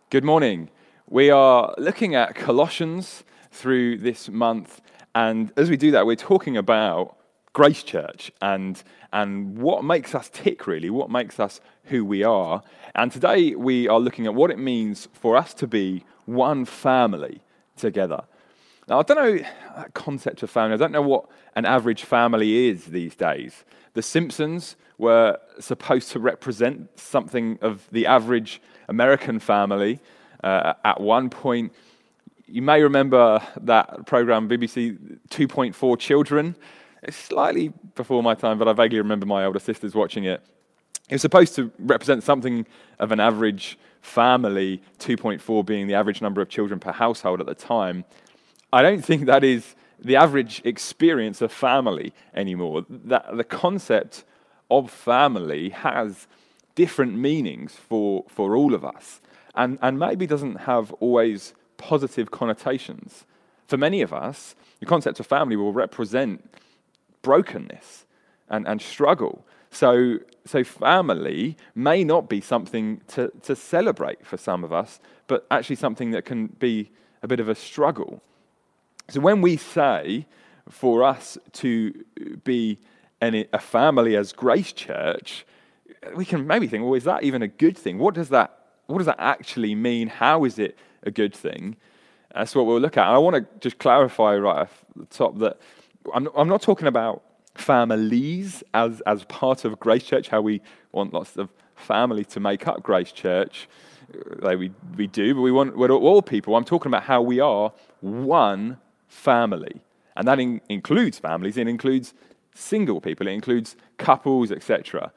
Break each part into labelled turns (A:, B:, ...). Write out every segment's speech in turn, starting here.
A: Good morning. We are looking at Colossians through this month, and as we do that, we're talking about Grace Church and what makes us tick, really, what makes us who we are. And today we are looking at what it means for us to be one family together. Now, I don't know that concept of family. I don't know what an average family is these days. The Simpsons were supposed to represent something of the average American family at one point. You may remember that program, BBC 2.4 Children. It's slightly before my time, but I vaguely remember my older sisters watching it. It was supposed to represent something of an average family, 2.4 being the average number of children per household at the time. I don't think that is the average experience of family anymore. That the concept of family has different meanings for all of us, and maybe doesn't have always positive connotations. For many of us, the concept of family will represent brokenness and struggle. So family may not be something to celebrate for some of us, but actually something that can be a bit of a struggle. So when we say for us to be a family as Grace Church, we can maybe think, well, is that even a good thing? What does that actually mean? How is it a good thing? That's what we'll look at. And I want to just clarify right off the top that I'm not talking about families as part of Grace Church, how we want lots of family to make up Grace Church. Like we do, but we're all people. I'm talking about how we are one family. And that includes families, it includes single people, it includes couples, etc.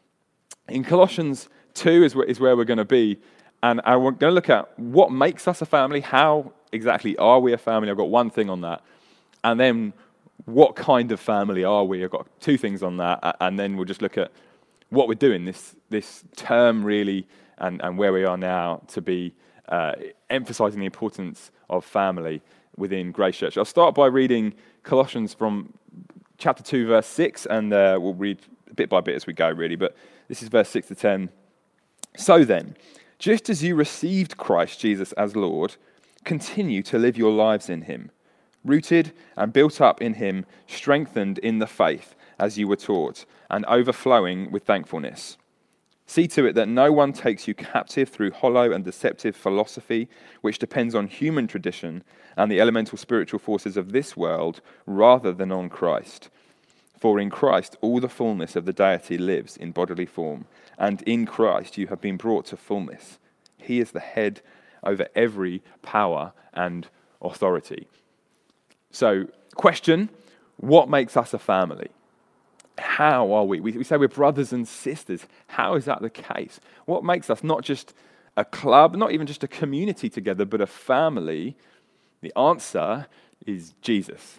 A: In Colossians 2 is where we're going to be, and I'm going to look at what makes us a family, how exactly are we a family. I've got one thing on that, and then what kind of family are we? I've got two things on that, and then we'll just look at what we're doing this term really, and where we are now to be emphasizing the importance of family within Grace Church. I'll start by reading Colossians from chapter 2, verse 6, and we'll read bit by bit as we go, really, but this is verse 6 to 10. So then, just as you received Christ Jesus as Lord, continue to live your lives in him, rooted and built up in him, strengthened in the faith as you were taught, and overflowing with thankfulness. See to it that no one takes you captive through hollow and deceptive philosophy, which depends on human tradition and the elemental spiritual forces of this world, rather than on Christ. For in Christ all the fullness of the deity lives in bodily form, and in Christ you have been brought to fullness. He is the head over every power and authority. So, question, what makes us a family? How are we? We say we're brothers and sisters. How is that the case? What makes us not just a club, not even just a community together, but a family? The answer is Jesus.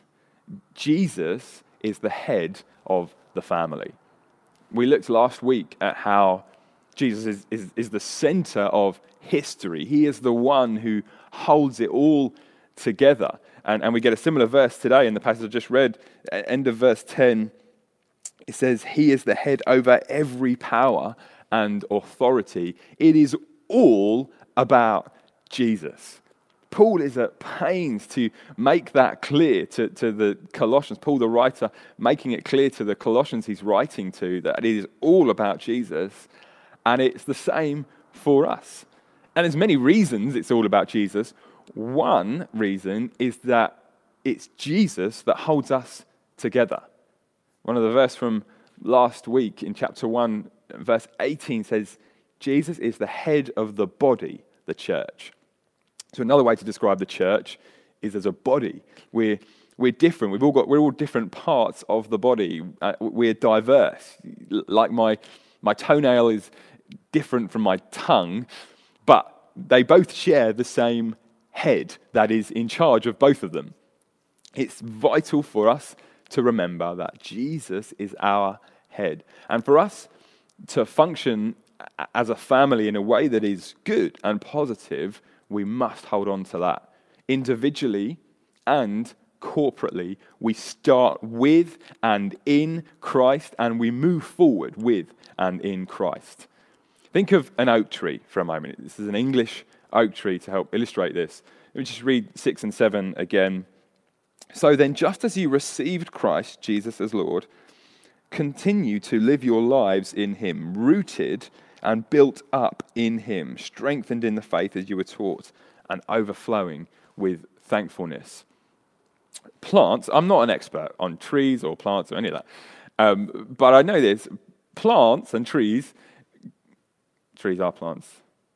A: Jesus is the head of the family. We looked last week at how Jesus is the center of history. He is the one who holds it all together. And we get a similar verse today in the passage I just read, end of verse 10. It says, he is the head over every power and authority. It is all about Jesus. Paul is at pains to make that clear to the Colossians. Paul, the writer, making it clear to the Colossians he's writing to that it is all about Jesus, and it's the same for us. And there's many reasons it's all about Jesus. One reason is that it's Jesus that holds us together. One of the verses from last week in chapter 1, verse 18 says, Jesus is the head of the body, the church. So another way to describe the church is as a body. We're different. We're all different parts of the body. We're diverse. Like my toenail is different from my tongue, but they both share the same head that is in charge of both of them. It's vital for us to remember that Jesus is our head. And for us to function as a family in a way that is good and positive, we must hold on to that. Individually and corporately, we start with and in Christ, and we move forward with and in Christ. Think of an oak tree for a moment. This is an English oak tree to help illustrate this. Let me just read 6 and 7 again. So then, just as you received Christ Jesus as Lord, continue to live your lives in him, rooted and built up in him, strengthened in the faith as you were taught, and overflowing with thankfulness. Plants, I'm not an expert on trees or plants or any of that, but I know this, plants and trees are plants.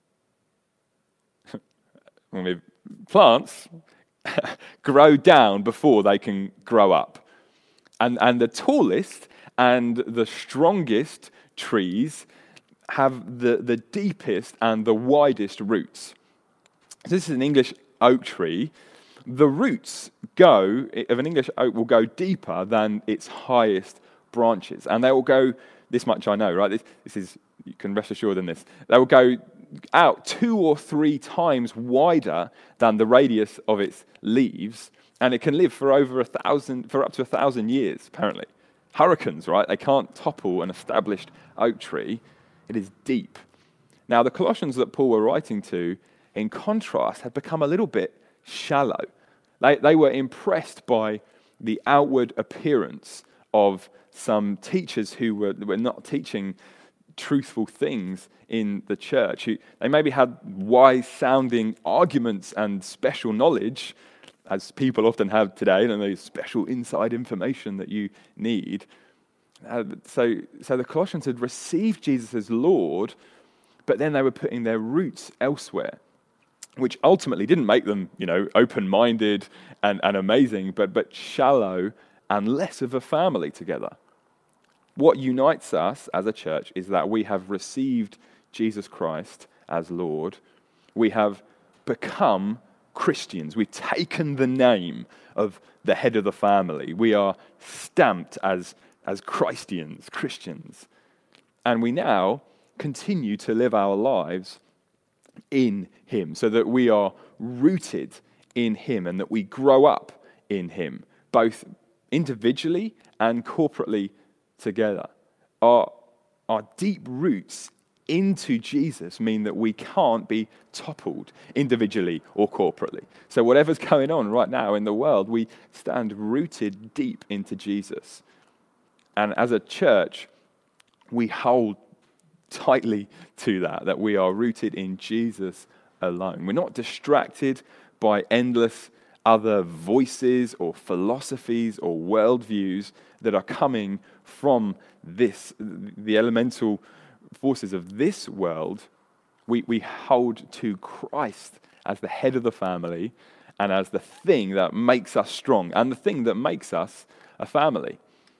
A: Plants grow down before they can grow up. And the tallest and the strongest trees have the deepest and the widest roots. This is an English oak tree. The roots of an English oak will go deeper than its highest branches. And they will go, this much I know, right? This is, you can rest assured in this. They will go out 2 or 3 times wider than the radius of its leaves, and it can live for up to 1,000 years, apparently. Hurricanes, right? They can't topple an established oak tree. It is deep. Now, the Colossians that Paul were writing to, in contrast, had become a little bit shallow. They were impressed by the outward appearance of some teachers who were not teaching truthful things in the church. They maybe had wise-sounding arguments and special knowledge, as people often have today, and those special inside information that you need. So the Colossians had received Jesus as Lord, but then they were putting their roots elsewhere, which ultimately didn't make them, open-minded and amazing, but shallow and less of a family together. What unites us as a church is that we have received Jesus Christ as Lord. We have become Christians. We've taken the name of the head of the family. We are stamped as Christians. And we now continue to live our lives in him, so that we are rooted in him and that we grow up in him, both individually and corporately together. Our deep roots into Jesus mean that we can't be toppled individually or corporately. So whatever's going on right now in the world, we stand rooted deep into Jesus. And as a church, we hold tightly to that we are rooted in Jesus alone. We're not distracted by endless other voices or philosophies or worldviews that are coming from the elemental forces of this world. We hold to Christ as the head of the family and as the thing that makes us strong and the thing that makes us a family.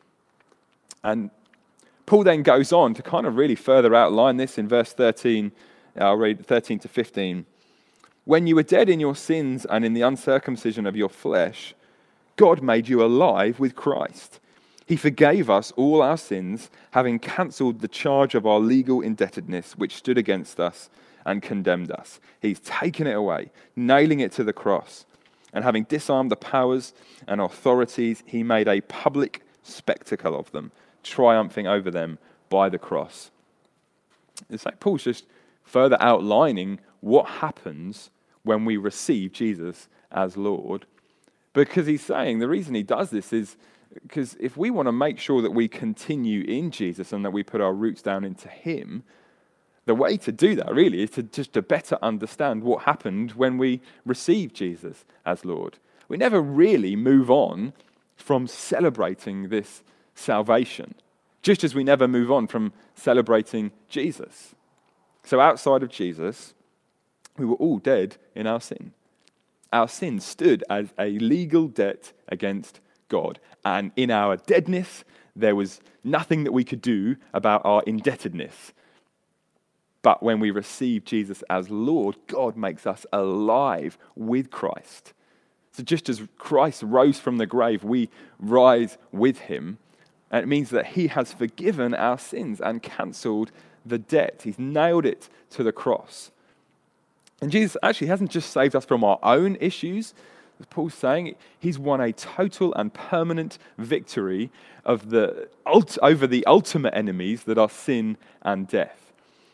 A: And Paul then goes on to kind of really further outline this in verse 13. I'll read 13 to 15. When you were dead in your sins and in the uncircumcision of your flesh, God made you alive with Christ. He forgave us all our sins, having cancelled the charge of our legal indebtedness which stood against us and condemned us. He's taken it away, nailing it to the cross. And having disarmed the powers and authorities, he made a public spectacle of them, triumphing over them by the cross. It's like Paul's just further outlining what happens when we receive Jesus as Lord. Because he's saying the reason he does this is because if we want to make sure that we continue in Jesus and that we put our roots down into him, the way to do that really is to better understand what happened when we received Jesus as Lord. We never really move on from celebrating this salvation, just as we never move on from celebrating Jesus. So outside of Jesus, we were all dead in our sin. Our sin stood as a legal debt against God. And in our deadness, there was nothing that we could do about our indebtedness. But when we receive Jesus as Lord, God makes us alive with Christ. So just as Christ rose from the grave, we rise with him. And it means that he has forgiven our sins and cancelled the debt. He's nailed it to the cross. And Jesus actually hasn't just saved us from our own issues. As Paul's saying, he's won a total and permanent victory over the ultimate enemies that are sin and death.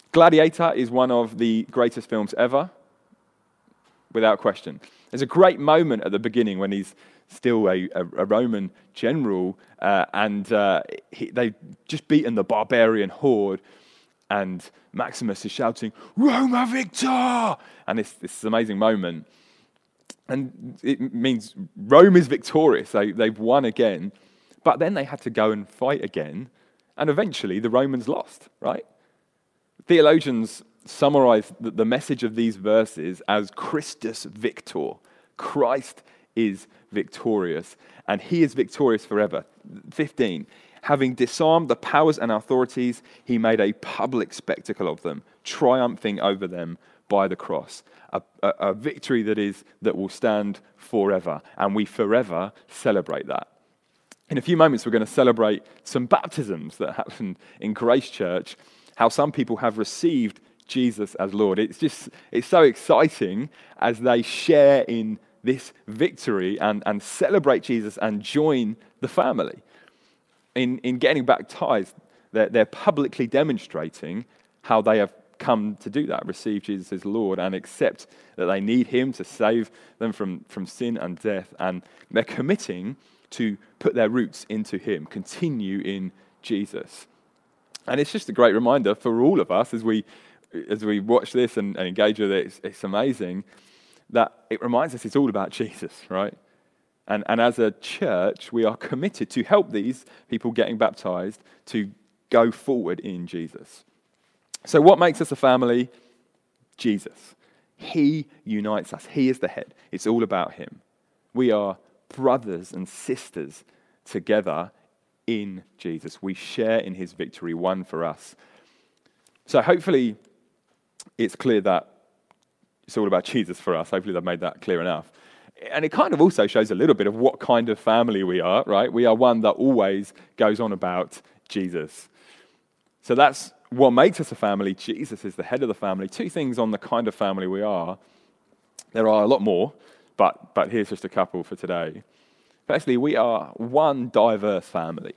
A: Gladiator is one of the greatest films ever, without question. There's a great moment at the beginning when he's still a Roman general, and they've just beaten the barbarian horde, and Maximus is shouting, "Roma Victor!" And it's this amazing moment. And it means Rome is victorious. They've won again. But then they had to go and fight again, and eventually the Romans lost, right? Theologians summarize the message of these verses as Christus Victor. Christ is victorious, and he is victorious forever. 15, having disarmed the powers and authorities, he made a public spectacle of them, triumphing over them by the cross. A victory that will stand forever, and we forever celebrate that. In a few moments, we're going to celebrate some baptisms that happened in Grace Church, how some people have received Jesus as Lord. It's so exciting as they share in this victory and celebrate Jesus and join the family. In getting baptized, they're publicly demonstrating how they have come to do that, receive Jesus as Lord and accept that they need him to save them from sin and death. And they're committing to put their roots into him, continue in Jesus. And it's just a great reminder for all of us as we watch this and engage with it. It's amazing that it reminds us it's all about Jesus, right? And as a church, we are committed to help these people getting baptized to go forward in Jesus. So what makes us a family? Jesus. He unites us. He is the head. It's all about him. We are brothers and sisters together in Jesus. We share in his victory, won for us. So hopefully it's clear that it's all about Jesus for us. Hopefully they've made that clear enough. And it kind of also shows a little bit of what kind of family we are, right? We are one that always goes on about Jesus. So that's what makes us a family. Jesus is the head of the family. Two things on the kind of family we are. There are a lot more, but here's just a couple for today. Firstly, we are one diverse family.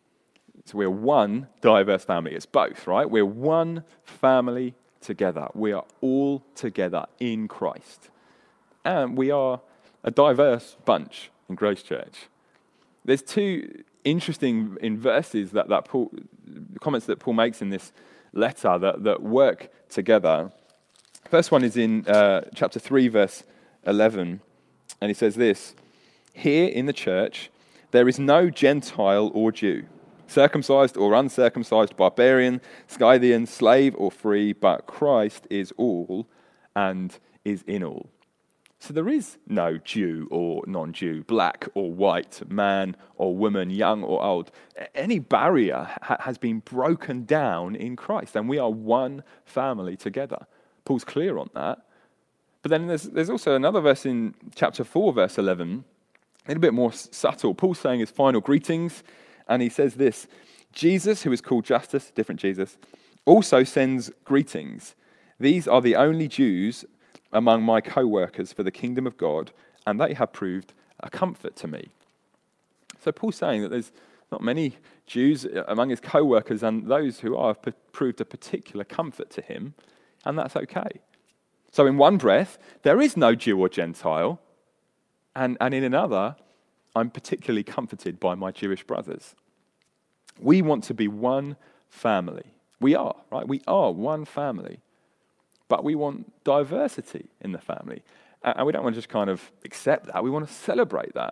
A: So we're one diverse family. It's both, right? We're one family together. We are all together in Christ. And we are a diverse bunch in Grace Church. There's two interesting in verses that Paul, comments that Paul makes in this letter that work together. First one is in chapter 3, verse 11. And he says this, "Here in the church, there is no Gentile or Jew, circumcised or uncircumcised, barbarian, Scythian, slave or free, but Christ is all and is in all." So there is no Jew or non-Jew, black or white, man or woman, young or old. Any barrier has been broken down in Christ, and we are one family together. Paul's clear on that. But then there's also another verse in chapter 4, verse 11, a little bit more subtle. Paul's saying his final greetings, and he says this, "Jesus, who is called Justus," different Jesus, "also sends greetings. These are the only Jews among my co-workers for the kingdom of God, and they have proved a comfort to me." So Paul's saying that there's not many Jews among his co-workers, and those who are proved a particular comfort to him, and that's okay. So in one breath, there is no Jew or Gentile, and in another, I'm particularly comforted by my Jewish brothers. We want to be one family. We are, right? We are one family. But we want diversity in the family. And we don't want to just kind of accept that. We want to celebrate that.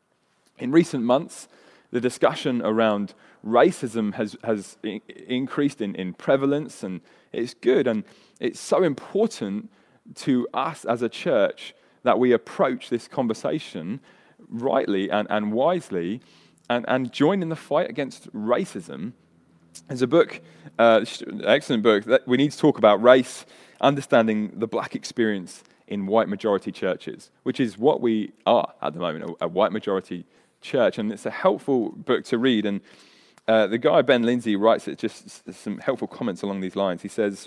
A: In recent months, the discussion around racism has increased in prevalence, and it's good. And it's so important to us as a church that we approach this conversation rightly and wisely and join in the fight against racism. There's a book, excellent book, that we need to talk about race, understanding the black experience in white majority churches, which is what we are at the moment, a white majority church. And it's a helpful book to read. And the guy, Ben Lindsay, writes it just some helpful comments along these lines. He says,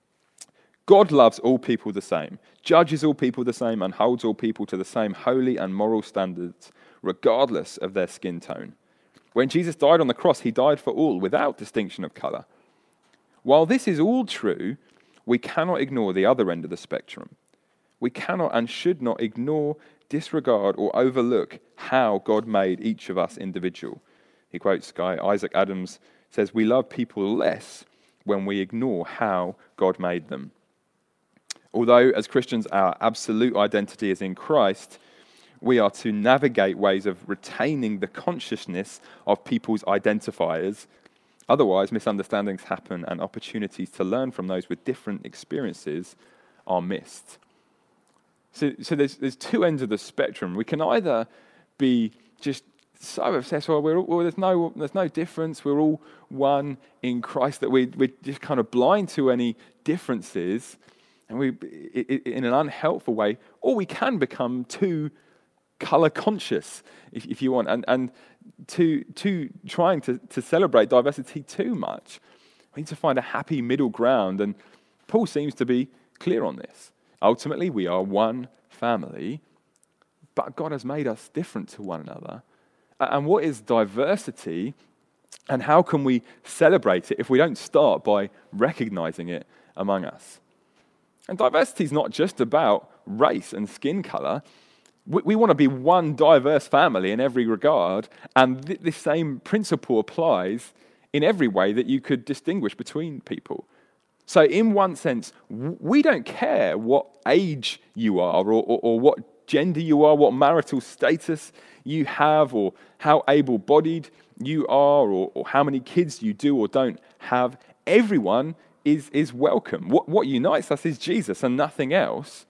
A: "God loves all people the same, judges all people the same, and holds all people to the same holy and moral standards, regardless of their skin tone. When Jesus died on the cross, he died for all, without distinction of color. While this is all true, we cannot ignore the other end of the spectrum. We cannot and should not ignore, disregard, or overlook how God made each of us individual. He quotes guy Isaac Adams, says, "We love people less when we ignore how God made them." Although, as Christians, our absolute identity is in Christ, we are to navigate ways of retaining the consciousness of people's identifiers. Otherwise, misunderstandings happen and opportunities to learn from those with different experiences are missed. So there's two ends of the spectrum. We can either be just so obsessed, there's no difference, we're all one in Christ, that we're just kind of blind to any differences, and we, in an unhelpful way, or we can become too color conscious, if you want, and too trying to celebrate diversity too much. We need to find a happy middle ground, and Paul seems to be clear on this. Ultimately, we are one family, but God has made us different to one another. And what is diversity, and how can we celebrate it if we don't start by recognizing it among us? And diversity is not just about race and skin color. We want to be one diverse family in every regard, and this same principle applies in every way that you could distinguish between people. So in one sense, we don't care what age you are, or what gender you are, what marital status you have, or how able-bodied you are, or how many kids you do or don't have. Everyone is welcome. What unites us is Jesus and nothing else.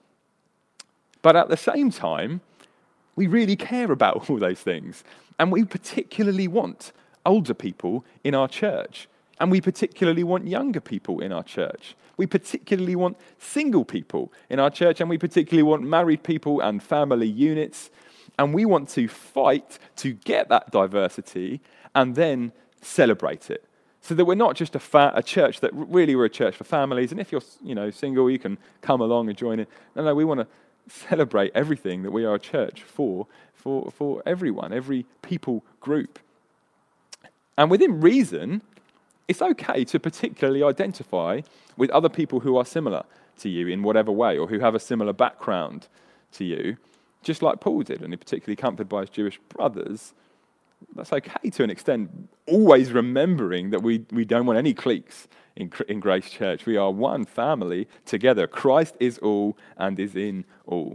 A: But at the same time, we really care about all those things. And we particularly want older people in our church. And we particularly want younger people in our church. We particularly want single people in our church. And we particularly want married people and family units. And we want to fight to get that diversity and then celebrate it. So that we're not just a church that really we're a church for families. And if you're single, you can come along and join it. No, we want to celebrate everything that we are a church for everyone, every people group. And within reason, it's okay to particularly identify with other people who are similar to you in whatever way, or who have a similar background to you, just like Paul did, and he particularly comforted by his Jewish brothers. That's okay to an extent, always remembering that we don't want any cliques in Grace Church. We are one family together. Christ is all and is in all.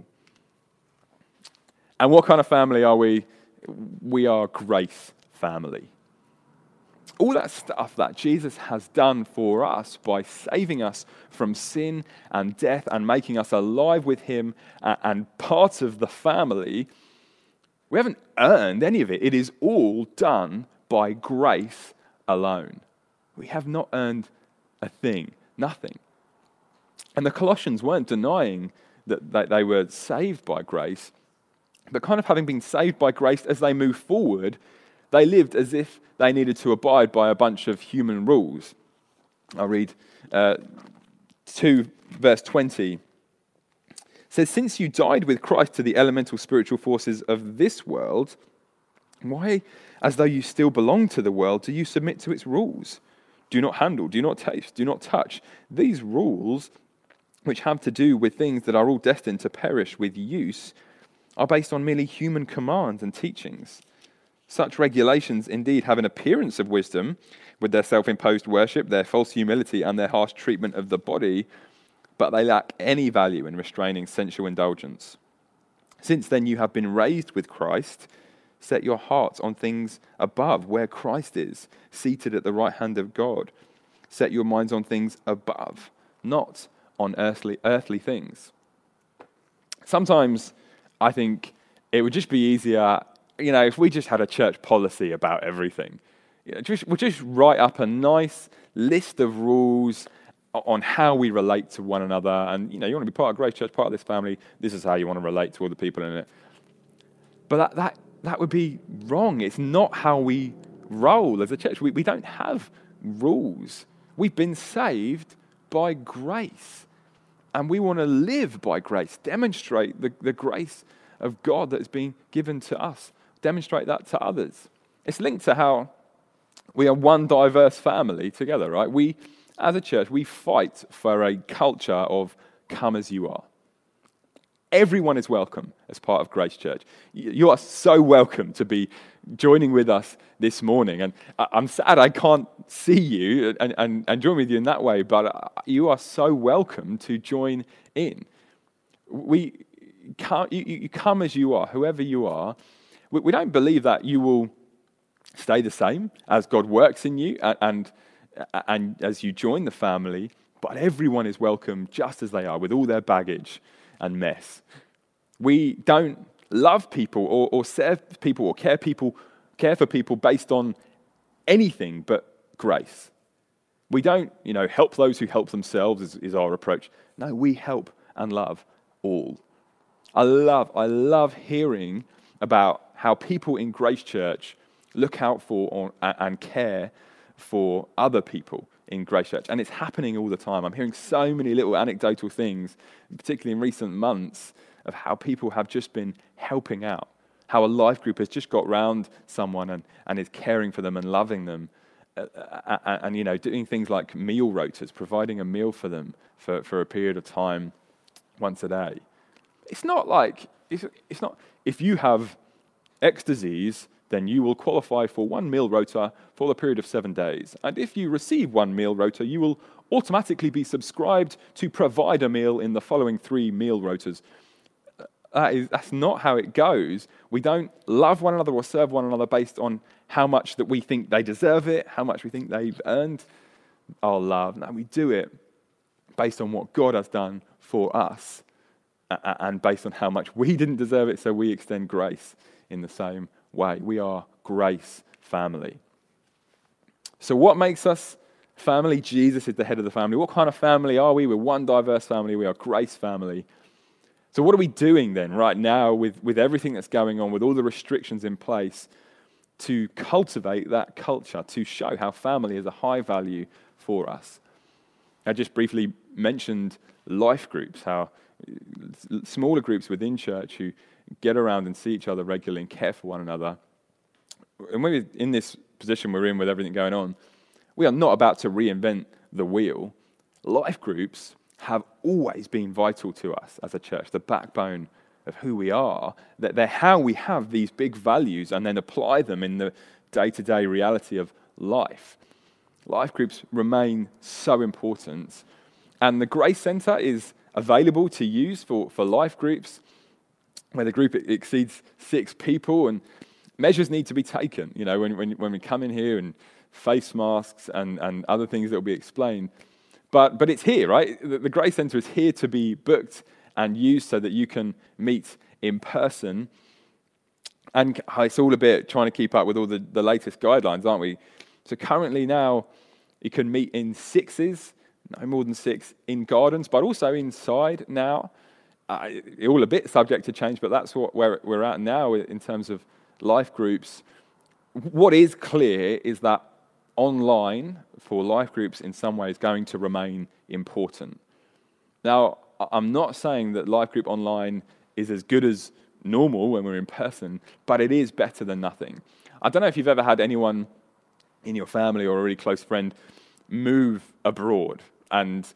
A: And what kind of family are we? We are Grace family. All that stuff that Jesus has done for us by saving us from sin and death and making us alive with him and part of the family, we haven't earned any of it. It is all done by grace alone. We have not earned a thing, nothing. And the Colossians weren't denying that they were saved by grace, but kind of having been saved by grace as they move forward, they lived as if they needed to abide by a bunch of human rules. I'll read 2 verse 20. It says, "Since you died with Christ to the elemental spiritual forces of this world, why, as though you still belong to the world, do you submit to its rules? Do not handle, do not taste, do not touch. These rules, which have to do with things that are all destined to perish with use, are based on merely human commands and teachings. Such regulations indeed have an appearance of wisdom, with their self-imposed worship, their false humility, and their harsh treatment of the body, but they lack any value in restraining sensual indulgence. Since then you have been raised with Christ, set your hearts on things above, where Christ is, seated at the right hand of God. Set your minds on things above, not on earthly things." Sometimes I think it would just be easier, if we just had a church policy about everything. We'll just write up a nice list of rules on how we relate to one another. And, you want to be part of Grace Church, part of this family. This is how you want to relate to all the people in it. But that would be wrong. It's not how we roll as a church. We don't have rules. We've been saved by grace. And we want to live by grace, demonstrate the grace of God that has been given to us, demonstrate that to others. It's linked to how we are one diverse family together, right? We as a church, we fight for a culture of come as you are. Everyone is welcome as part of Grace Church. You are so welcome to be joining with us this morning. And I'm sad I can't see you and join with you in that way, but you are so welcome to join in. You come as you are, whoever you are. We don't believe that you will stay the same as God works in you and as you join the family, but everyone is welcome just as they are, with all their baggage and mess. We don't love people or serve people or care for people based on anything but grace. We don't, help those who help themselves is our approach. No, we help and love all. I love hearing about how people in Grace Church look out for and care for other people in Grace Church. And it's happening all the time. I'm hearing so many little anecdotal things, particularly in recent months, of how people have just been helping out, how a life group has just got round someone and is caring for them and loving them, and doing things like meal rotas, providing a meal for them for a period of time once a day. It's not like, it's not, if you have X disease, then you will qualify for one meal rota for the period of 7 days. And if you receive one meal rota, you will automatically be subscribed to provide a meal in the following 3 meal rotas. That's not how it goes. We don't love one another or serve one another based on how much that we think they deserve it, how much we think they've earned our love. No, we do it based on what God has done for us and based on how much we didn't deserve it, so we extend grace in the same way. We are grace family. So what makes us family? Jesus is the head of the family. What kind of family are we? We're one diverse family. We are grace family. So what are we doing then right now with everything that's going on, with all the restrictions in place, to cultivate that culture, to show how family is a high value for us? I just briefly mentioned life groups, how smaller groups within church who get around and see each other regularly and care for one another. And when we're in this position we're in with everything going on, we are not about to reinvent the wheel. Life groups have always been vital to us as a church, the backbone of who we are, that they're how we have these big values and then apply them in the day-to-day reality of life. Life groups remain so important, and the Grace Centre is available to use for life groups where the group exceeds 6 people, and measures need to be taken. When we come in here, and face masks and other things that will be explained. But it's here, right? The Grace Centre is here to be booked and used so that you can meet in person. And it's all a bit trying to keep up with all the latest guidelines, aren't we? So currently now, you can meet in 6s, no more than 6 in gardens, but also inside now. All a bit subject to change, but that's where we're at now in terms of life groups. What is clear is that online for life groups in some ways going to remain important. Now, I'm not saying that life group online is as good as normal when we're in person, but it is better than nothing. I don't know if you've ever had anyone in your family or a really close friend move abroad, and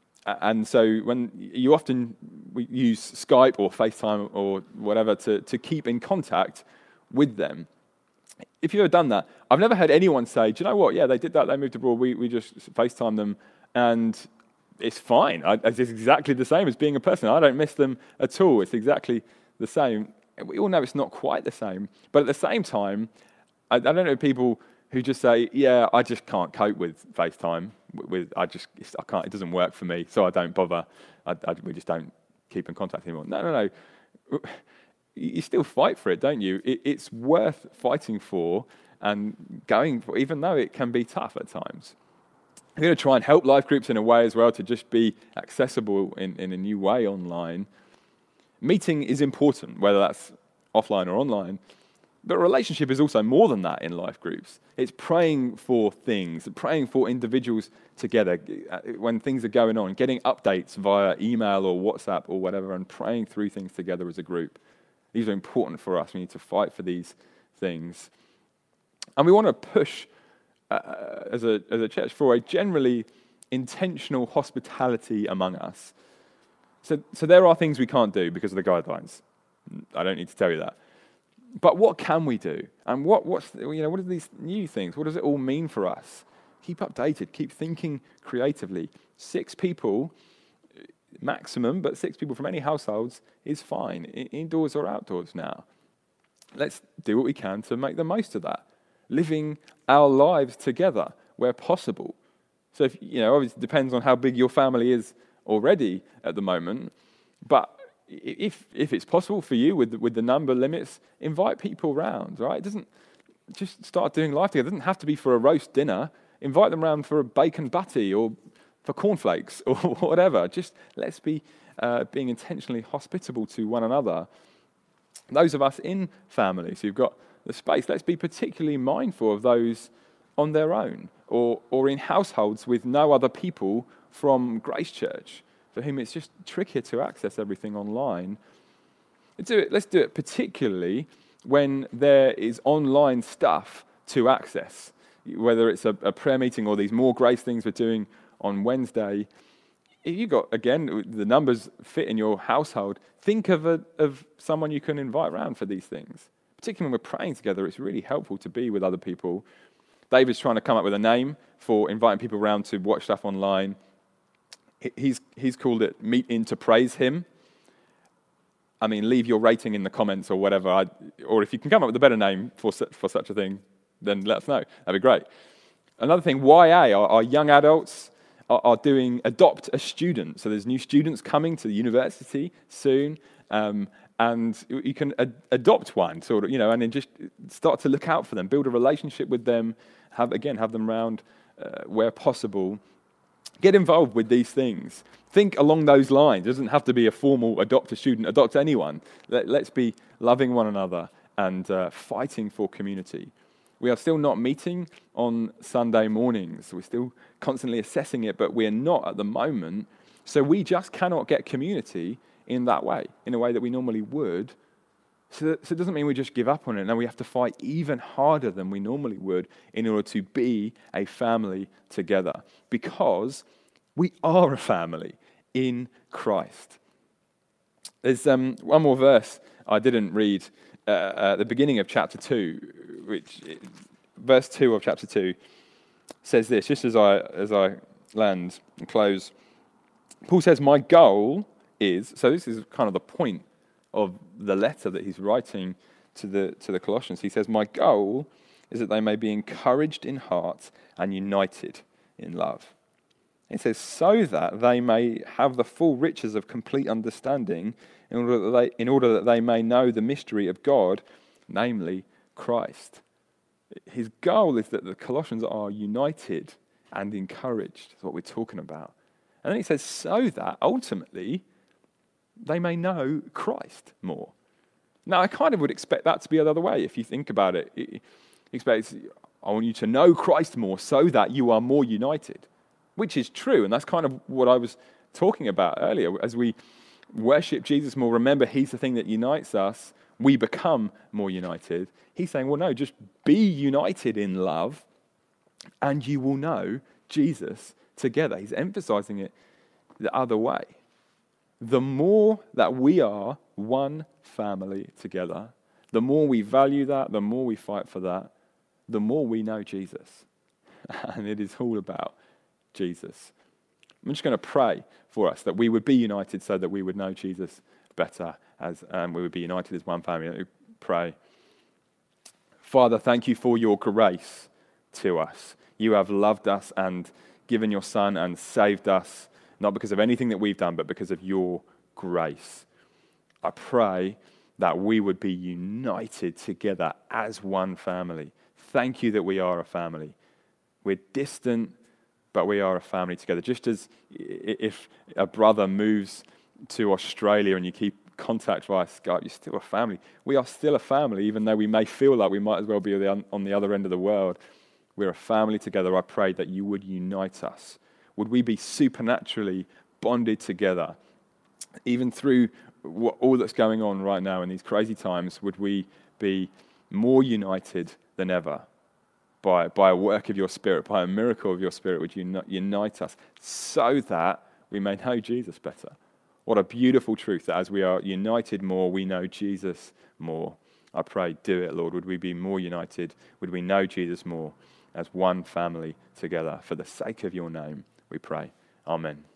A: so when you often use Skype or FaceTime or whatever to keep in contact with them. If you've ever done that, I've never had anyone say, do you know what, yeah, they did that, they moved abroad, we just FaceTime them, and it's fine. It's exactly the same as being a person. I don't miss them at all. It's exactly the same. We all know it's not quite the same, but at the same time, I don't know people who just say, yeah, I just can't cope with FaceTime. I can't. It doesn't work for me, so I don't bother. We just don't keep in contact anymore. No. You still fight for it, don't you? It's worth fighting for and going for, even though it can be tough at times. We're going to try and help life groups in a way as well to just be accessible in a new way online. Meeting is important, whether that's offline or online. But relationship is also more than that in life groups. It's praying for things, praying for individuals together when things are going on, getting updates via email or WhatsApp or whatever, and praying through things together as a group. These are important for us. We need to fight for these things. And we want to push, as a church, for a generally intentional hospitality among us. So there are things we can't do because of the guidelines. I don't need to tell you that. But what can we do? And what are these new things? What does it all mean for us? Keep updated. Keep thinking creatively. 6 people maximum, but 6 people from any households is fine, indoors or outdoors now. Let's do what we can to make the most of that. Living our lives together where possible. So if, obviously it depends on how big your family is already at the moment, but if it's possible for you with the number limits, invite people round, right? It doesn't just start doing life together. It doesn't have to be for a roast dinner. Invite them round for a bacon butty or for cornflakes or whatever. Just let's be being intentionally hospitable to one another. Those of us in families who've got the space, let's be particularly mindful of those on their own or in households with no other people from Grace Church, for whom it's just trickier to access everything online. Let's do it particularly when there is online stuff to access, whether it's a prayer meeting or these more grace things we're doing on Wednesday. If you've got, again, the numbers fit in your household, think of someone you can invite around for these things. Particularly when we're praying together, it's really helpful to be with other people. David's trying to come up with a name for inviting people around to watch stuff online. He's called it Meet In to Praise Him. I mean, leave your rating in the comments or whatever. Or if you can come up with a better name for such a thing, then let us know. That'd be great. Another thing, YA, our young adults are doing Adopt a Student. So there's new students coming to the university soon, and you can adopt one, sort of, and then just start to look out for them, build a relationship with them, have them round where possible. Get involved with these things. Think along those lines. It doesn't have to be a formal adopt a student, adopt anyone. Let's be loving one another and fighting for community. We are still not meeting on Sunday mornings. We're still constantly assessing it, but we're not at the moment. So we just cannot get community in that way, in a way that we normally would. So it doesn't mean we just give up on it. No, we have to fight even harder than we normally would in order to be a family together, because we are a family in Christ. There's one more verse I didn't read at the beginning of chapter 2, verse 2 of chapter 2 says this, just as I land and close. Paul says, my goal is, so this is kind of the point of the letter that he's writing to the Colossians. He says, my goal is that they may be encouraged in heart and united in love. It says, so that they may have the full riches of complete understanding in order that they may know the mystery of God, namely Christ. His goal is that the Colossians are united and encouraged. That's what we're talking about. And then he says, so that ultimately they may know Christ more. Now, I kind of would expect that to be the other way. If you think about it, I want you to know Christ more so that you are more united, which is true. And that's kind of what I was talking about earlier. As we worship Jesus more, remember he's the thing that unites us, we become more united. He's saying, well, no, just be united in love and you will know Jesus together. He's emphasizing it the other way. The more that we are one family together, the more we value that, the more we fight for that, the more we know Jesus. And it is all about Jesus. I'm just going to pray for us that we would be united so that we would know Jesus better, as we would be united as one family. Let me pray. Father, thank you for your grace to us. You have loved us and given your Son and saved us, not because of anything that we've done, but because of your grace. I pray that we would be united together as one family. Thank you that we are a family. We're distant, but we are a family together. Just as if a brother moves to Australia and you keep contact via Skype, you're still a family. We are still a family, even though we may feel like we might as well be on the other end of the world. We're a family together. I pray that you would unite us. Would we be supernaturally bonded together, even through all that's going on right now in these crazy times? Would we be more united than ever by a work of your Spirit, by a miracle of your Spirit, would you unite us so that we may know Jesus better. What a beautiful truth that as we are united more, we know Jesus more. I pray, do it, Lord. Would we be more united? Would we know Jesus more as one family together? For the sake of your name, we pray. Amen.